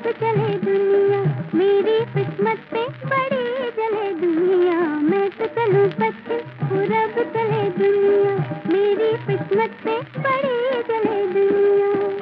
चले दुनिया, मेरी किस्मत पे बड़ी जले दुनिया। मैं तो चलूं पश्चिम पूरब चले दुनिया, मेरी किस्मत पे बड़ी जले दुनिया।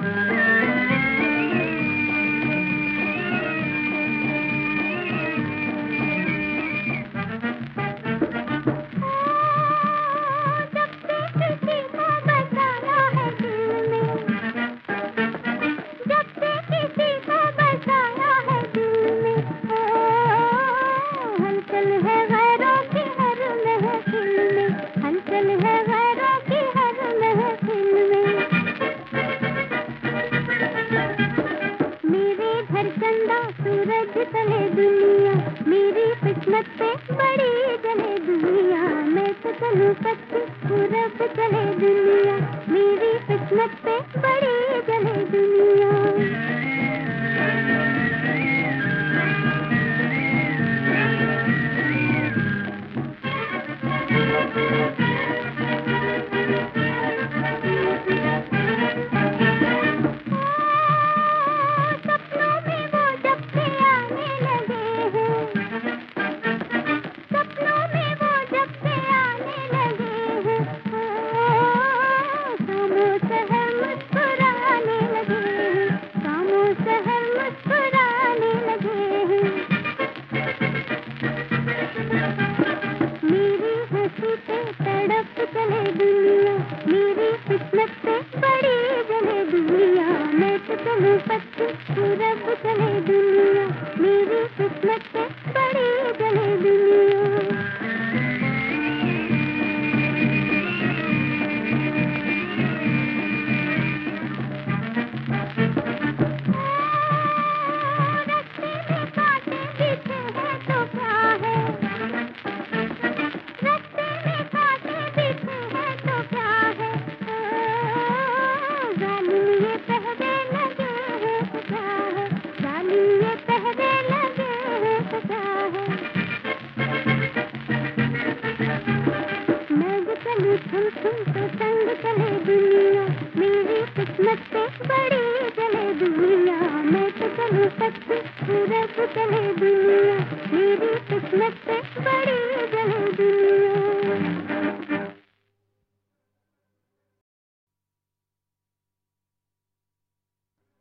सूरज चले दुनिया, मेरी किस्मत पे बड़ी जले दुनिया। मैं तो चलूं पश्चिम पूरब चले दुनिया, मेरी किस्मत पे बड़ी जले दुनिया। चले दुनिया, मेरी किस्मत पे बड़ी जले दुनिया। मैं तो चलूं पश्चिम पूरब चले दुनिया, मेरी किस्मत पे बड़ी जले दुनिया। तो संग चले दुनिया, मेरी किस्मत पे बड़ी जले दुनिया। मैं तो चलूं पश्चिम पूरब चले दुनिया, मेरी किस्मत पे बड़ी जले दुनिया।